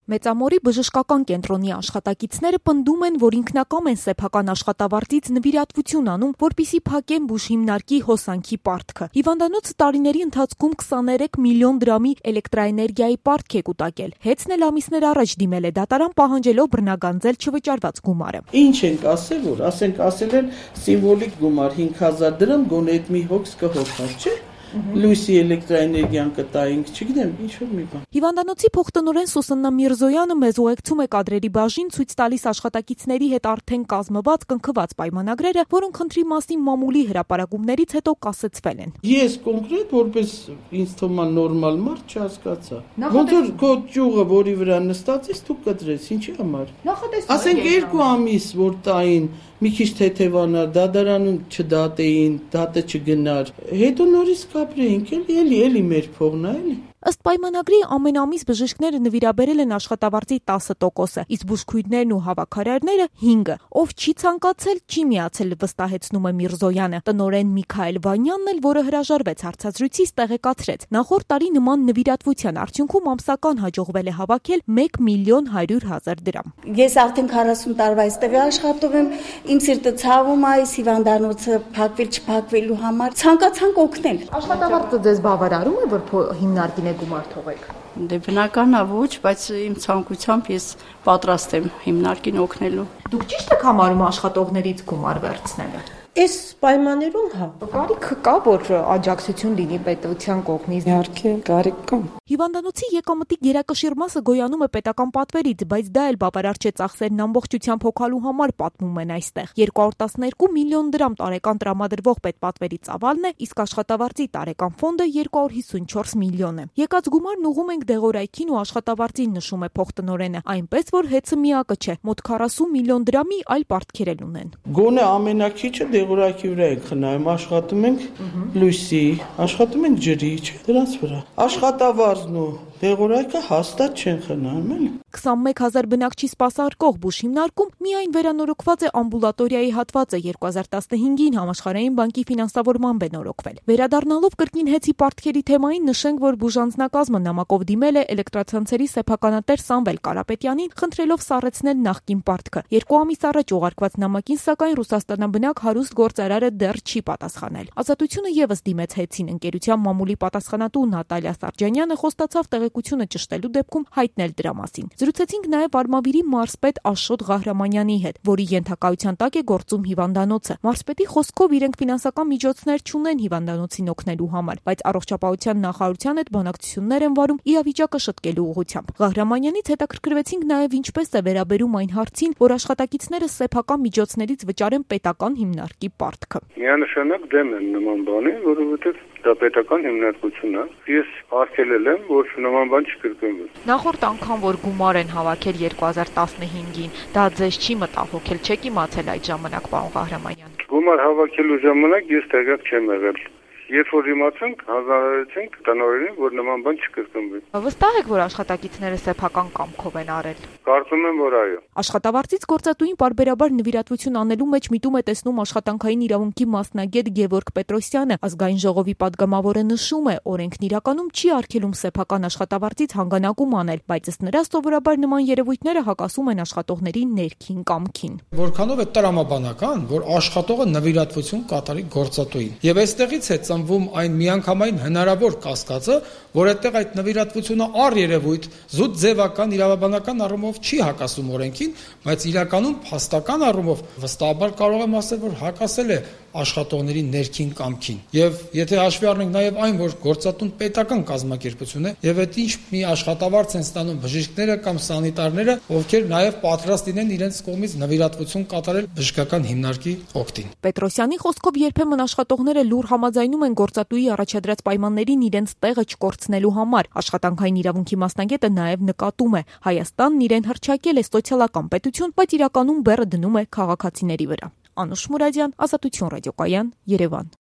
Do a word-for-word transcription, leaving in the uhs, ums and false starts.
Մեծամորի բժշկական կենտրոնի աշխատակիցները պնդում են, որ ինքնակամ են սեփական աշխատավարձից նվիրատվություն անում, որպեսզի փակեն բուժհիմնարկի հոսանքի պարտքը։ Հիվանդանոցը տարիների ընթացքում քսաներեք միլիոն դրամի էլեկտրաէներգիայի պարտք է կուտակել։ Հեծն էլ ամիսներ առաջ դիմել է դատարան պահանջելով բռնագանձել չվճարված գումարը։ Ինչ ենք ասել, որ ասենք ասել են սիմվոլիկ գումար հինգ հազար դրամ գոնե այդ մի հոգս կհոգար, չէ՞։ Լույսի էլեկտրաէներգիան կտայինք, չգիտեմ, ինչ-որ մի բան։ Հիվանդանոցի փոխտնօրեն Սուսաննա Միրզոյանը մեզ ուղեկցում է կադրերի բաժին, ցույց տալիս աշխատակիցների հետ արդեն կազմված կնքված պայմանագրերը, որոնք խնդրի մասին մամուլի հրապարակումներից հետո կասեցվել են։ Ես կոնկրետ որպես ինձ թվում է նորմալ մարդ չհասկացա։ Ոնց որ քո ճյուղը, որի վրա նստած ես, դու կտրես, ինչի համար։ Ասենք երկու ամիս որ տային մի քիչ թեթևանար, դատարանում չդատեին, դատը չգնար, հետո նորից կապրեինք, էլի, էլի մեր փողն է, էլի։ Ըստ պայմանագրի ամեն ամիս բժիշկները նվիրաբերել են աշխատավարձի տասը տոկոսը, իսկ բուժքույրներն ու հավաքարարները հինգը։ Ով չի ցանկացել, չի միացել, վստահեցնում է Միրզոյանը։ Տնօրեն Միքայել Վանյանն էլ, որը հրաժարվեց հարցազրույցից, տեղեկացրեց։ Նախորդ տարի նման նվիրատվության արդյունքում ամսական հաջողվել է հավաքել մեկ միլիոն հարյուր հազար դրամ։ Ես արդեն քառասուն տարվա այստեղ աշխատում եմ, իմ սիրտը ցավում է, այս հիվանդանոցը փակվել չփակվելու համար, ցանկացանք օգնել։ Աշխատավարձը ձեզ բավարարում է, որ հիմնարկին գումար թողեք։ Դե բնական է ոչ, բայց իմ ցանկությամբ ես պատրաստ եմ հիմնարկին օգնելու։ Դուք ճիշտ եք համարում աշխատողներից գումար վերցնելը։ Այս պայմաններում հա կարիք կա, որ աջակցություն լինի պետության կողմից։ Իհարկե, կարիք կա։ Հիվանդանոցի եկամտի գերակշիռ մասը գոյանում է պետական պատվերից, բայց դա էլ բավարար չէ ծախսերն ամբողջությամբ հոգալու համար, պատմում են այստեղ։ երկու հարյուր տասներկու միլիոն դրամ տարեկան տրամադրվող պետպատվերի ծավալն է, իսկ աշխատավարձի տարեկան ֆոնդը երկու հարյուր հիսունչորս միլիոն է։ Եկած գումարն ուղում ենք դեղորայքին ու աշխատավարձին, նշում է փոխտնօրենը, այնպես որ հեծը միակը չէ, մոտ քառասուն միլիոն դրամի այլ պարտքեր էլ ունեն։ Գոնե ամենակիչը դեղորայքի վրա ենք խնայում, աշխատում ենք լույսի, աշխատում ենք ջրի, չէ, դրանց վրա։ Աշխատավարձն ու դեղորայքը հաստատ չեն խնայում, էլի։ քսանմեկ հազար բնակչի սպասարկող բուժհիմնարկում միայն վերանորոգված է ամբուլատորիայի հատվածը, երկու հազար տասնհինգին Համաշխարհային բանկի ֆինանսավորմամբ է նորոգվել։ Վերադառնալով կրկին հեծի պարտքերի թեմային, նշենք, որ բուժանձնակազմը նամակով դիմել է էլեկտրացանցերի սեփականատեր Սամվել Կարապետյանին, խնդրելով սառեցնել նախկին պարտքը։ Երկու ամիս առաջ ուղարկված նամակին, սակայն ռուսաստանաբնակ հարուստ գործարարը դեռ չի պատասխանել։ Ազատությունը եւս դիմեց հեծին, ընկերության մամուլի պատասխանատու Նատալիա Սարջանյանը խոստացավ տեղեկությունը ճշտելու դեպքում հայտնել դրա մասին։ Զրուցեցինք նաև Արմավիրի մարզպետ Աշոտ Ղահրամանյանի հետ, որի ենթակայության տակ է գործում հիվանդանոցը։ Մարզպետի խոսքով իրենք ֆինանսական միջոցներ չունեն հիվանդանոցին օգնելու համար, բայց առողջապահության նախարարության հետ բանակցություններ են վարում իրավիճակը շտկելու ուղղությամբ։ Ղահրամանյանից հետաքրքրվեցինք նաև ինչպես է վերաբերում այն հարցին, որ աշխատակիցները սեփական միջոցներից վճարեն պետական հիմնարկի պարտքը։ Միանշանակ դեմ եմ նման բանի, որովհետև դա պետական հիմնարկություն է։ Ես արգելել եմ, որ նման բան չկրկնվի։ Նախորդ անգամ որ գումար են հավաքել երկու հազար տասնհինգին, դա ձեզ չի մտահոգել, չեք իմացել այդ ժամանակ, պարոն Ղահրամանյան։ Գումար հավաքելու ժամանակ ես տեղյակ չեմ եղել։ Երբ որ իմացանք, հանձնարարեցինք տնօրենին, որ նման բան չկրկնվի։ Վստահ եք, որ աշխատակիցները սեփական կամքով են արել։ Կարծում եմ, որ այո։ Աշխատավարձից գործատուին պարբերաբար նվիրատվություն անելու մեջ միտում է տեսնում աշխատանքային իրավունքի մասնագետ Գևորգ Պետրոսյանը։ Ազգային ժողովի падգամավորը նշում է, օրենքն իրականում չի արգելում սեփական աշխատավարձից հանգանակում անել, բայց ըստ նրա սովորաբար նման երևույթները հակասում են աշխատողների ներքին կամքին։ Որքանով է տրամաբանական, որ աշխատողը նվիրատվություն կատարի գործատուին։ Եվ այստեղից է ծնվում այն միանգամայն հնարավոր կասկածը, որ այդտեղ այդ նվիրատվությունը առ երևույթ զուտ ձևական իրավաբանական առումով չի հակասում օրենքին, բայց իրականում փաստական առումով վստահաբար կարող եմ ասել, որ հակասել է աշխատողների ներքին կամքին։ Եվ եթե հաշվի առնենք նաև այն, որ գործատուն պետական կազմակերպություն է, եւ այդ ինչ մի աշխատավարձ են ստանում բժիշկները կամ սանիտարները, ովքեր նաև պատրաստ լինեն իրենց կողմից նվիրատվություն կատարել բժշկական հիմնարկի օգտին։ Պետրոսյանի խոսքով երբեմն աշխատողները լուր համաձայնում են գործատուի առաջադրած պայմաններին իրենց տեղը չկորցնելու համար։ Աշխատանքային իրավունքի մասնագետը նաև նկատում է, Հայաստանն իրեն հռչակել է սոցիալական պետություն, բայց իրականում բեռը դնում է քաղաքացիների վրա։ Անուշ Մուրադյան, Ազատություն ռադիոկայան, Երևան։